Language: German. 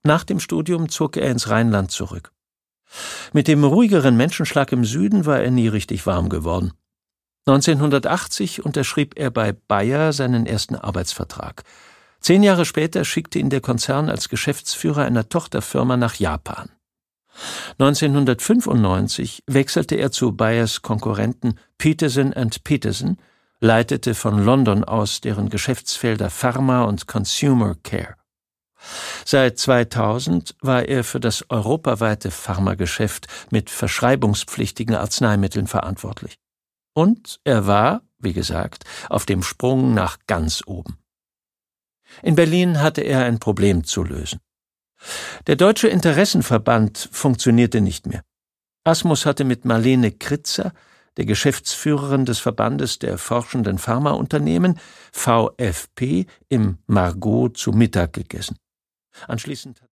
Nach dem Studium zog er ins Rheinland zurück. Mit dem ruhigeren Menschenschlag im Süden war er nie richtig warm geworden. 1980 unterschrieb er bei Bayer seinen ersten Arbeitsvertrag. 10 Jahre später schickte ihn der Konzern als Geschäftsführer einer Tochterfirma nach Japan. 1995 wechselte er zu Bayers Konkurrenten Peterson & Peterson, leitete von London aus deren Geschäftsfelder Pharma und Consumer Care. Seit 2000 war er für das europaweite Pharmageschäft mit verschreibungspflichtigen Arzneimitteln verantwortlich. Und er war, wie gesagt, auf dem Sprung nach ganz oben. In Berlin hatte er ein Problem zu lösen. Der Deutsche Interessenverband funktionierte nicht mehr. Asmus hatte mit Marlene Kritzer, der Geschäftsführerin des Verbandes der forschenden Pharmaunternehmen, VfP, im Margot zu Mittag gegessen. Anschließend